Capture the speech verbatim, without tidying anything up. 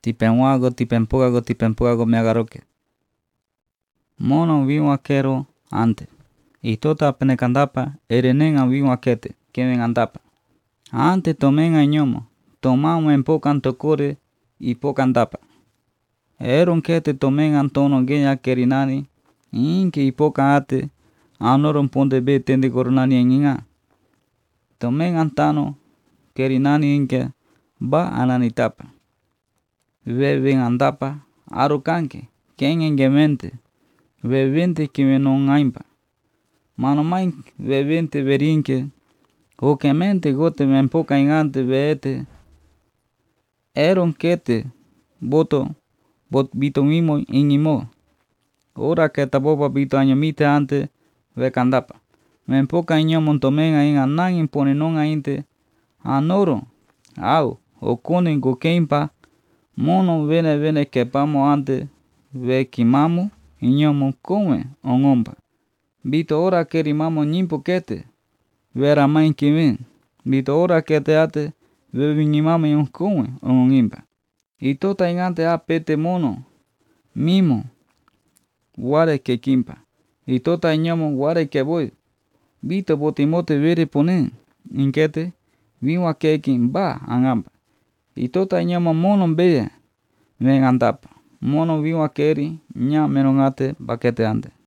Tipenhuago, tipenpugago, tipenpugago me agarró que. Mono vivo aquero ante. Y tota penecandapa, erenenga vivo aquete, que ven andapa. Ante tomen a ñomo, tomamos en poca antocore y poca andapa. Eron que te tomen antono geña kerinani, inke y poca ate, anoron ponde be tende coronani en inga. Tomen antano, kerinani inke, ba ananitapa. Beben andapa, arukanke, ken engemente, bebente que me non aimpa. Mano main bebente berinke, o que mente gote me empoca ingante beete. Eron kete, boto, bot bito mimo ingimo. Ora que tabopa bito añomite ante, becandapa. Me empoca inyo montomenga in anan impone non ainte, anoro, au, o konen go keimpa, mono vene vene que pamo ante, ve kimamu, inyomo come, ongompa. Bito ora que rimamo nyimpo kete, vera main kimin. Bito ora que te ate, ve vinimamo yon come, ongimpa. Y tota ingante a pete mono, mimo, guare que kimpa. Y tota inyomo guare que voy. Bito botimote vere ponen, inkete, viwa kekin ba angampa. Y tota inyomo mono bea, ven andapa. Mono viwa keri, nya menongate bakete ante.